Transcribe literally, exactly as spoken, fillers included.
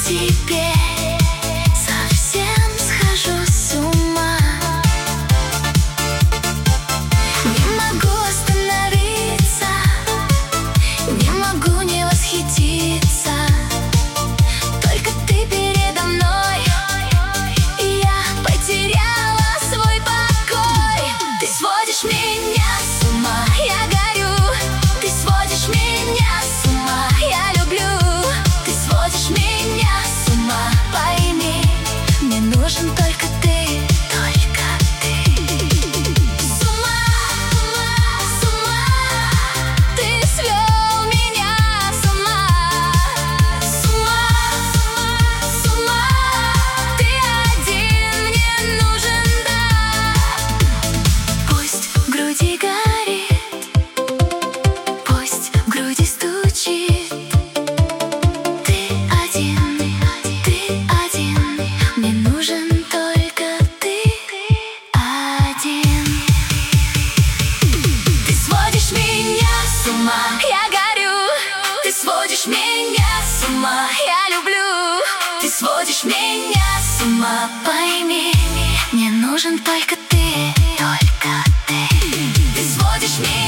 тебе совсем схожу с ума. Не могу остановиться, не могу не восхититься. Только ты передо мной, и я потеряла свой покой. Ты сводишь меня с ума, я горю. Ты сводишь меня с ума, я люблю. Ты сводишь меня с ума, пойми, мне нужен только ты, только ты. С ума, с ума, ты свел меня с ума. С ума, с ума, ты один мне нужен, да. Пусть в груди горит, пусть в груди стучит. Ты один, ты один, мне нужен только ты один. Ты сводишь меня с ума, я горю. Ты сводишь меня с ума, я люблю. Ты сводишь меня с ума, пойми, мне нужен только ты, только ты. Ты сводишь меня